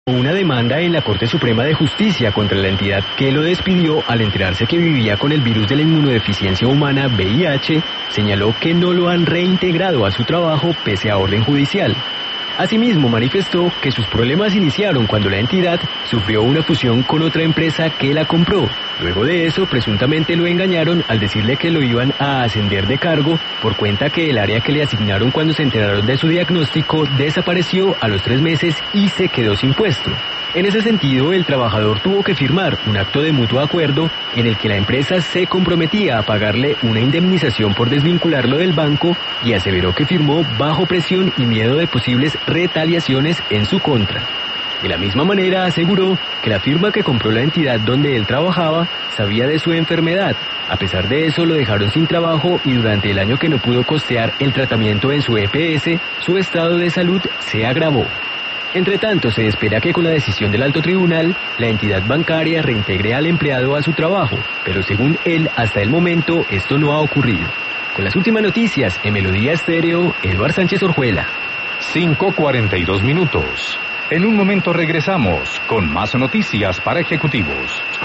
Una demanda en la Corte Suprema de Justicia contra la entidad que lo despidió al enterarse que vivía con el virus de la inmunodeficiencia humana VIH, señaló que no lo han reintegrado a su trabajo pese a orden judicial. Asimismo, manifestó que sus problemas iniciaron cuando la entidad sufrió una fusión con otra empresa que la compró. Luego de eso, presuntamente lo engañaron al decirle que lo iban a ascender de cargo por cuenta que el área que le asignaron cuando se enteraron de su diagnóstico desapareció a los 3 meses y se quedó sin puesto. En ese sentido, el trabajador tuvo que firmar un acto de mutuo acuerdo en el que la empresa se comprometía a pagarle una indemnización por desvincularlo del banco y aseveró que firmó bajo presión y miedo de posibles retaliaciones en su contra. De la misma manera aseguró que la firma que compró la entidad donde él trabajaba sabía de su enfermedad. A pesar de eso lo dejaron sin trabajo y durante el año que no pudo costear el tratamiento en su EPS, su estado de salud se agravó. Entre tanto, se espera que con la decisión del alto tribunal, la entidad bancaria reintegre al empleado a su trabajo, pero según él, hasta el momento, esto no ha ocurrido. Con las últimas noticias, en Melodía Estéreo, Eduard Sánchez Orjuela. 5:42. En un momento regresamos con más noticias para ejecutivos.